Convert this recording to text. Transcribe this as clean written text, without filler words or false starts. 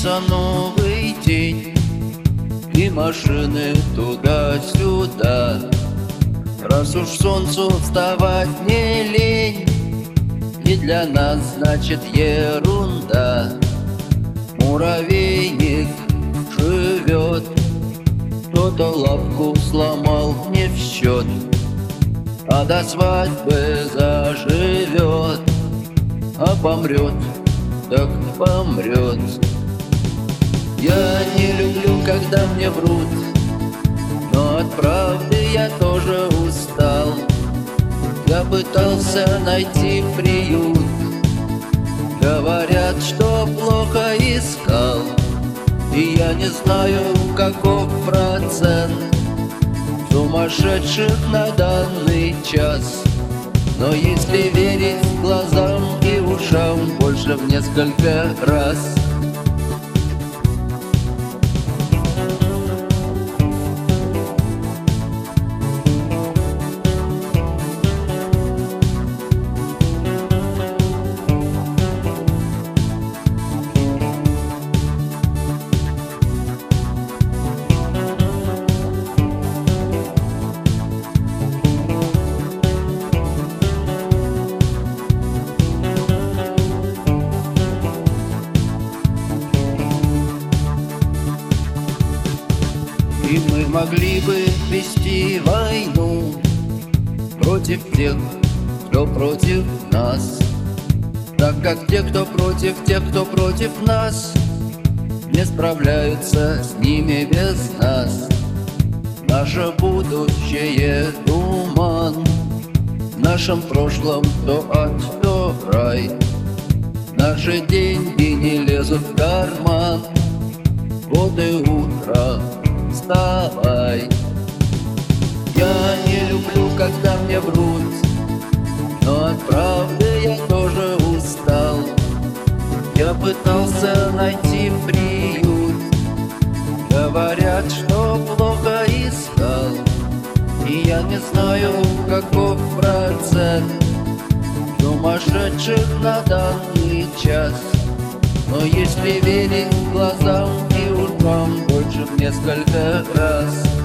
Близится новый день, и машины туда-сюда. Раз уж солнцу вставать не лень, и для нас значит ерунда. Муравейник живет, кто-то лапку сломал не в счет, а до свадьбы заживет, а помрет, так помрет. Я не люблю, когда мне врут, но от правды я тоже устал. Я пытался найти приют, говорят, что плохо искал. И я не знаю, каков процент сумасшедших на данный час. Но если верить глазам и ушам, больше в несколько раз. И мы могли бы вести войну против тех, кто против нас, так как те, кто против тех, кто против нас, не справляются с ними без нас. Наше будущее — туман, в нашем прошлом то ад, то рай. Наши деньги не лезут в карман, вот и утро, вставай. Я не люблю, когда мне врут, но от правды я тоже устал. Я пытался найти приют, говорят, что плохо искал. И я не знаю, каков процент сумасшедших на данный час. Но если верить глазам и ушам, больше в несколько раз.